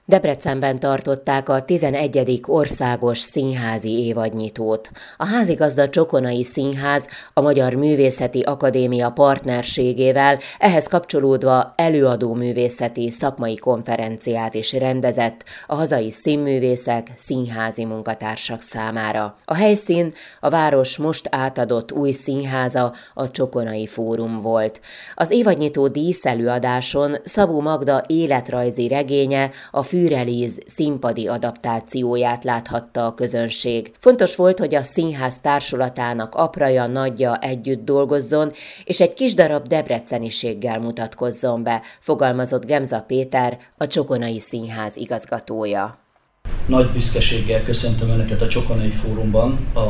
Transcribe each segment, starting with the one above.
Debrecenben tartották a 11. országos színházi évadnyitót. A házigazda Csokonai Színház a Magyar Művészeti Akadémia partnerségével ehhez kapcsolódva előadó művészeti szakmai konferenciát is rendezett a hazai színművészek, színházi munkatársak számára. A helyszín a város most átadott új színháza, a Csokonai Fórum volt. Az évadnyitó díszelőadáson Szabó Magda életrajzi regénye, a Fürelíz színpadi adaptációját láthatta a közönség. Fontos volt, hogy a színház társulatának apraja, nagyja együtt dolgozzon, és egy kis darab debreceniséggel mutatkozzon be, fogalmazott Gemza Péter, a Csokonai Színház igazgatója. Nagy büszkeséggel köszöntöm Önöket a Csokonai Fórumban a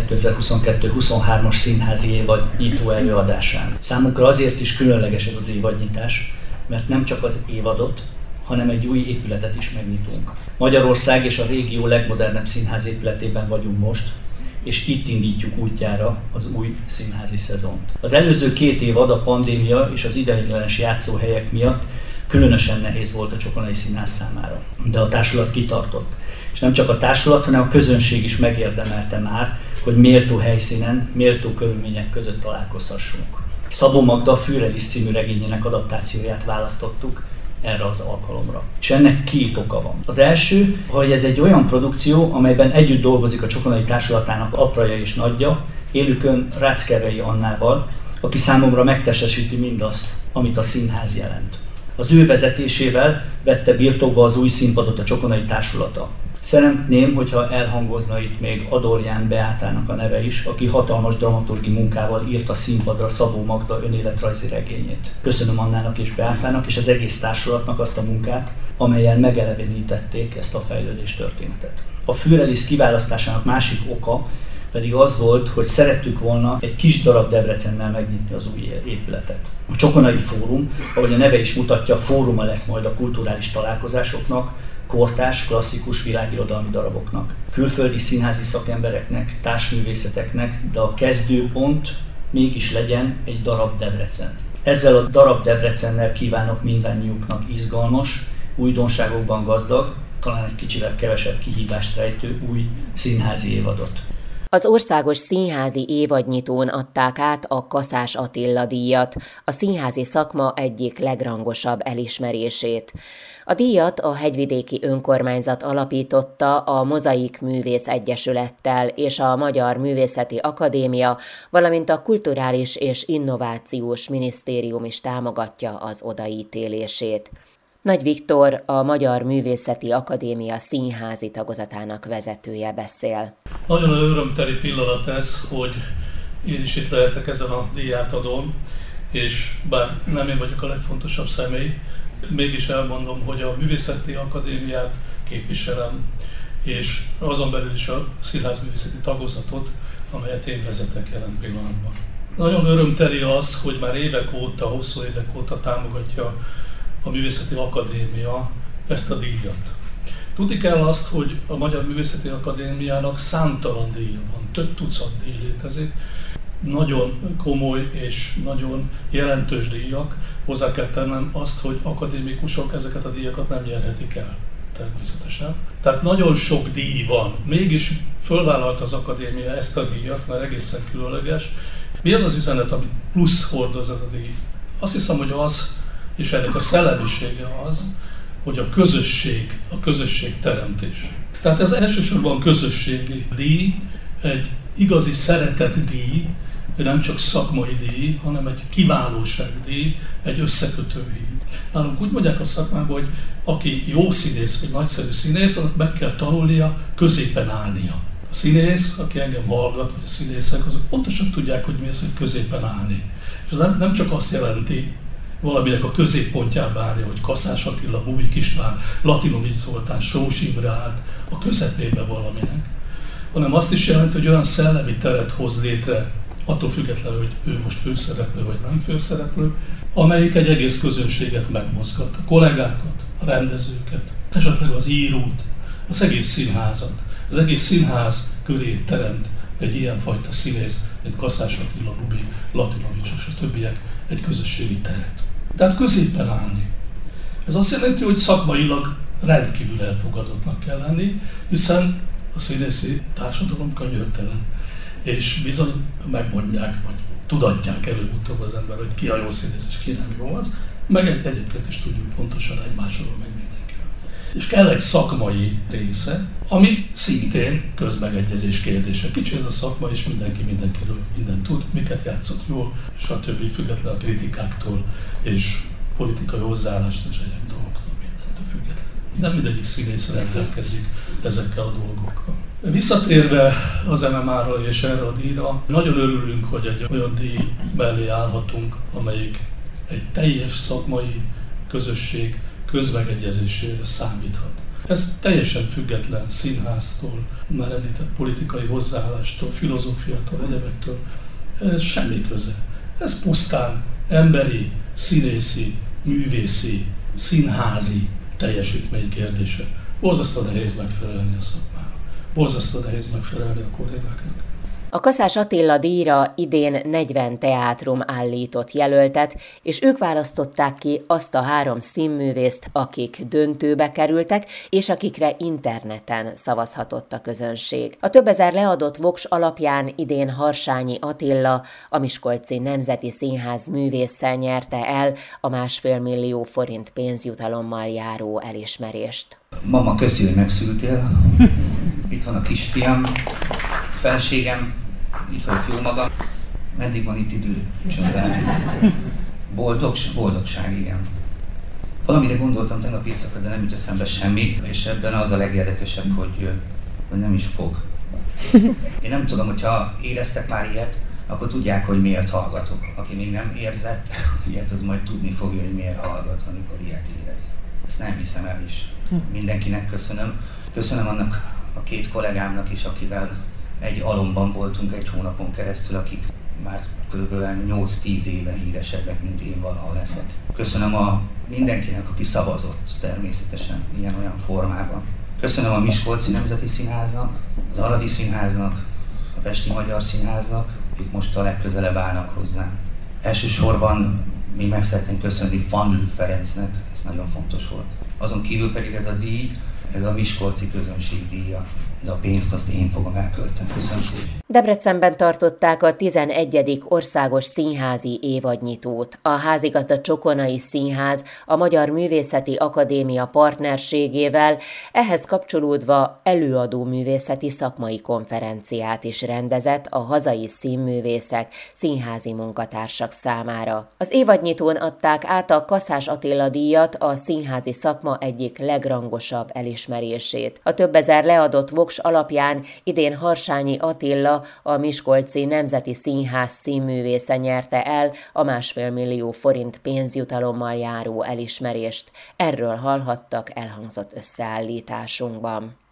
2022-23-as színházi évad nyitó előadásán. Számunkra azért is különleges ez az évadnyitás, mert nem csak az évadot, hanem egy új épületet is megnyitunk. Magyarország és a régió legmodernebb színház épületében vagyunk most, és itt indítjuk útjára az új színházi szezont. Az előző 2 évad a pandémia és az ideiglenes játszóhelyek miatt különösen nehéz volt a Csokonai Színház számára. De a társulat kitartott. És nem csak a társulat, hanem a közönség is megérdemelte már, hogy méltó helyszínen, méltó körülmények között találkozhassunk. Szabó Magda a Fürelíz című regényének adaptációját választottuk erre az alkalomra. És ennek 2 oka van. Az első, hogy ez egy olyan produkció, amelyben együtt dolgozik a Csokonai társulatának apraja és nagyja, élükön Ráczkevei Annával, aki számomra megtestesíti mindazt, amit a színház jelent. Az ő vezetésével vette birtokba az új színpadot a Csokonai társulata. Szeretném, hogyha elhangozna itt még Adorján Beátának a neve is, aki hatalmas dramaturgi munkával írt a színpadra Szabó Magda önéletrajzi regényét. Köszönöm Annának és Beátának és az egész társulatnak azt a munkát, amelyen megelevenítették ezt a fejlődés történetet. A Fürelíz kiválasztásának másik oka pedig az volt, hogy szerettük volna egy kis darab Debrecennel megnyitni az új épületet. A Csokonai Fórum, ahogy a neve is mutatja, fóruma lesz majd a kulturális találkozásoknak, kortárs, klasszikus világirodalmi daraboknak, külföldi színházi szakembereknek, társművészeteknek, de a kezdőpont mégis legyen egy darab Debrecen. Ezzel a darab Debrecennel kívánok mindannyiuknak izgalmas, újdonságokban gazdag, talán egy kicsivel kevesebb kihívást rejtő új színházi évadot. Az országos színházi évadnyitón adták át a Kaszás Attila díjat, a színházi szakma egyik legrangosabb elismerését. A díjat a Hegyvidéki Önkormányzat alapította a Mozaik Művész Egyesülettel és a Magyar Művészeti Akadémia, valamint a Kulturális és Innovációs Minisztérium is támogatja az odaítélését. Nagy Viktor, a Magyar Művészeti Akadémia színházi tagozatának vezetője beszél. Nagyon örömteli pillanat ez, hogy én is itt lehetek ezen a díjátadón, és bár nem én vagyok a legfontosabb személy, mégis elmondom, hogy a Művészeti Akadémiát képviselem, és azon belül is a színházművészeti tagozatot, amelyet én vezetek jelen pillanatban. Nagyon örömteli az, hogy már évek óta, hosszú évek óta támogatja a Művészeti Akadémia ezt a díjat. Tudni kell azt, hogy a Magyar Művészeti Akadémiának számtalan díja van, több tucat díj létezik, nagyon komoly és nagyon jelentős díjak. Hozzá kell tennem azt, hogy akadémikusok ezeket a díjakat nem nyerhetik el, természetesen. Tehát nagyon sok díj van, mégis fölvállalta az akadémia ezt a díjat, mert egészen különleges. Mi az üzenet, amit plusz hordoz ez a díj? Azt hiszem, hogy az, és ennek a szellemisége az, hogy a közösség teremtés. Tehát ez elsősorban közösségi díj, egy igazi szeretetdíj, nem csak szakmai díj, hanem egy kiválóságdíj, egy összekötő híd. Nálunk úgy mondják a szakmában, hogy aki jó színész, vagy nagyszerű színész, annak meg kell tanulnia középen állnia. A színész, aki engem hallgat, vagy a színészek, azok pontosan tudják, hogy mi az, hogy középen állni. És ez nem csak azt jelenti, valaminek a középpontjába állni, hogy Kaszás Attila, Bubik István, Latinovics Zoltán, Sós Imre állt a közepébe valaminek, hanem azt is jelenti, hogy olyan szellemi teret hoz létre, attól függetlenül, hogy ő most főszereplő vagy nem főszereplő, amelyik egy egész közönséget megmozgat, a kollégákat, a rendezőket, esetleg az írót, az egész színházat. Az egész színház köré teremt egy ilyenfajta színész, mint Kaszás Attila, Bubik, Latinovics és a többiek egy közösségi teret. Tehát középen állni. Ez azt jelenti, hogy szakmailag rendkívül elfogadottnak kell lenni, hiszen a színészi társadalom könyörtelen, és bizony megmondják, vagy tudatják előbb-utóbb az ember, hogy ki a jó színész és ki nem jó az, meg egyébként is tudjuk pontosan egymásról, meg mindenkiről. És kell egy szakmai része, ami szintén közmegegyezés kérdése. Kicsi ez a szakma, és mindenki mindenkiről mindent tud, miket játszott jól, stb. Független a kritikáktól, és politikai hozzáállástól és egyéb dolgoktól, mindentől független. Nem mindegyik színész rendelkezik ezekkel a dolgokkal. Visszatérve az MMA-ra és erre a díjra, nagyon örülünk, hogy egy olyan díj mellé állhatunk, amelyik egy teljes szakmai közösség közmegegyezésére számíthat. Ez teljesen független színháztól, már említett politikai hozzáállástól, filozófiától, egyebektől, ez semmi köze. Ez pusztán emberi, színészi, művészi, színházi teljesítmény kérdése. Borzasztó nehéz megfelelni a szakmának. Borzasztó nehéz megfelelni a kollégáknak. A Kaszás Attila díjra idén 40 teátrum állított jelöltet, és ők választották ki azt a 3 színművészt, akik döntőbe kerültek, és akikre interneten szavazhatott a közönség. A több ezer leadott voks alapján idén Harsányi Attila, a Miskolci Nemzeti Színház művésszel nyerte el a 1,5 millió forint pénzjutalommal járó elismerést. Mama, köszi, hogy megszültél. Itt van a kisfiam, feleségem, itt vagyok jó magam. Meddig van itt idő? Csöndben. Boldogság, igen. Valamire gondoltam tegnap éjszaka, de nem jut eszembe semmi, és ebben az a legérdekesebb, hogy nem is fog. Én nem tudom, hogyha éreztek már ilyet, akkor tudják, hogy miért hallgatok. Aki még nem érzett ilyet, az majd tudni fogja, hogy miért hallgat, amikor ilyet érez. Ezt nem hiszem el is. Mindenkinek köszönöm. Köszönöm annak a 2 kollégámnak is, akivel egy alomban voltunk 1 hónapon keresztül, akik már kb. 8-10 éve híresebbek, mint én valaha leszek. Köszönöm mindenkinek, aki szavazott természetesen ilyen-olyan formában. Köszönöm a Miskolci Nemzeti Színháznak, az Aradi Színháznak, a Pesti Magyar Színháznak, akik most a legközelebb állnak hozzá. Elsősorban még meg szeretném köszönni Fanlő Ferencnek, ez nagyon fontos volt. Azon kívül pedig ez a díj, ez a Miskolci közönség díja, de a pénzt azt én fogom elkölteni. Köszönöm szépen! Debrecenben tartották a 11. országos színházi évadnyitót. A házigazda Csokonai Színház a Magyar Művészeti Akadémia partnerségével ehhez kapcsolódva előadó művészeti szakmai konferenciát is rendezett a hazai színművészek, színházi munkatársak számára. Az évadnyitón adták át a Kaszás Attila díjat, a színházi szakma egyik legrangosabb elismerését. A több ezer leadott voks alapján idén Harsányi Attila, a Miskolci Nemzeti Színház színművésze nyerte el a 1,5 millió forint pénzjutalommal járó elismerést. Erről hallhattak elhangzott összeállításunkban.